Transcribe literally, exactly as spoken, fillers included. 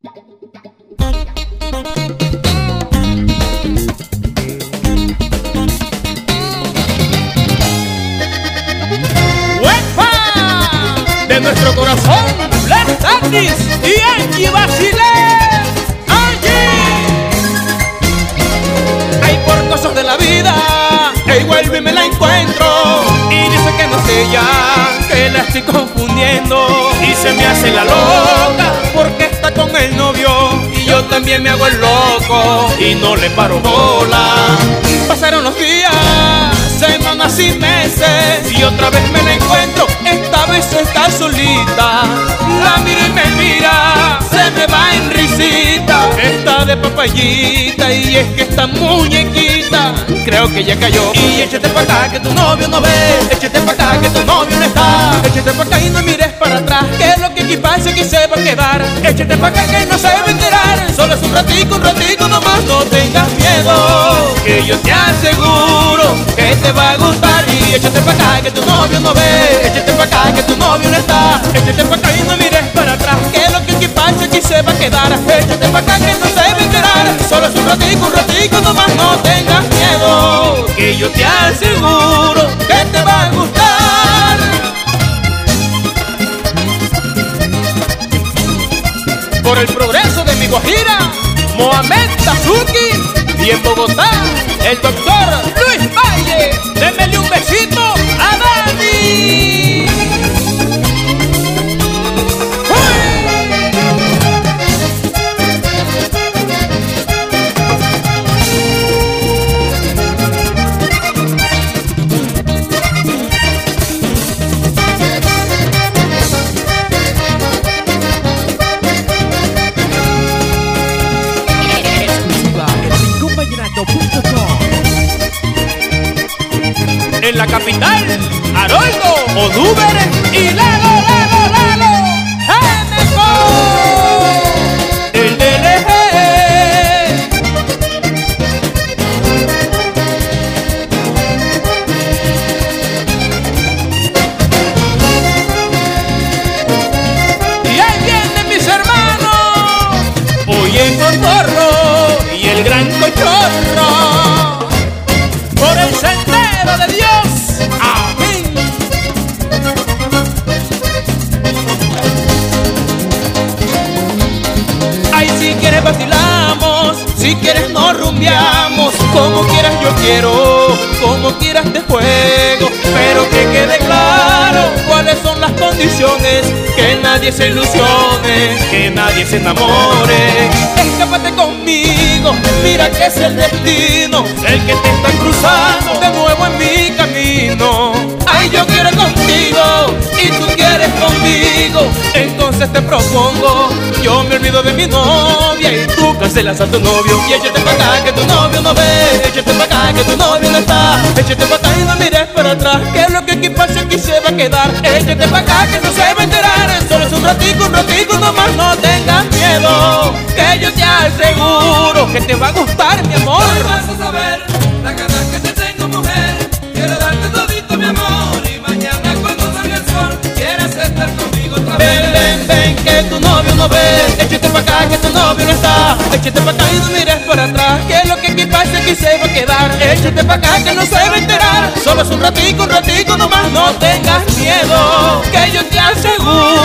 ¡Huepa! De nuestro corazón, Les Tatis y Angie Basile. Angie, hay por cosas de la vida, e vuelvo y me la encuentro y dice que no es ella, que la estoy confundiendo y se me hace la loca porque está con el novio y yo también me hago el loco y no le paro bola. Pasaron los días, semanas y meses y otra vez me la encuentro, esta vez está solita. La miro y me mira, se me va en risita, está de papayita y es que está muñequita, creo que ya cayó. Y échate pa' acá que tu novio no ve, échate pa' acá que tu novio no está, échate pa' acá y no mires para atrás, que lo que aquí pasa aquí se va a quedar. Échate pa' acá que no se va a enterar, solo es un ratico, un ratico nomás, no tengas miedo, que yo te aseguro que te va a gustar. Y échate pa' acá que tu novio no ve, échate pa' acá que tu novio no está, échate pa' acá y no mires para atrás, que lo que aquí pasa aquí se va a quedar. Échate pa' acá que no se va a enterar, solo es un ratico, un ratico nomás, no tengas miedo, que yo te aseguro que te va a gustar. Por el progreso de mi Guajira, Mohamed Tazuki, y en Bogotá, el doctor Luis Valle. Démele un besito a Dani. En la capital, Haroldo, Odúber y Lalo, Lalo, Lalo, Geneco, el D L G. Y ahí vienen mis hermanos, oye el cotorro y el gran cochorro, por el sendero de Dios. Amén. Ay, si quieres vacilamos, si quieres nos rumbeamos, como quieras yo quiero, como quieras te juego, pero que quede claro cuáles son las condiciones, que nadie se ilusione, que nadie se enamore. Escápate conmigo, mira que es el destino el que te está cruzando de nuevo en mi camino. Ay, yo quiero contigo y tú quieres conmigo, entonces te propongo, yo me olvido de mi novia y tú cancelas a tu novio. Y échate pa' acá que tu novio no ve, échate pa' acá que tu novio no está, échate pa' acá y no mires para atrás, que lo que aquí pasa aquí se va a quedar. Échate pa' acá que no se va a enterar, solo es un ratico, un ratico nomás, no tengas miedo, que yo te aseguro que te va a gustar, mi amor. Hoy vas a saber la ganas que te tengo, mujer, quiero darte todito mi amor, y mañana cuando salga el sol quieres estar conmigo otra vez. Ven, ven, ven, que tu novio no ve, échate pa' acá que tu novio no está, échate pa' acá y no mires para atrás, que lo que aquí pasa aquí se va a quedar. Échate pa' acá que no se va a enterar, solo es un ratico, un ratico nomás, no tengas miedo, que yo te aseguro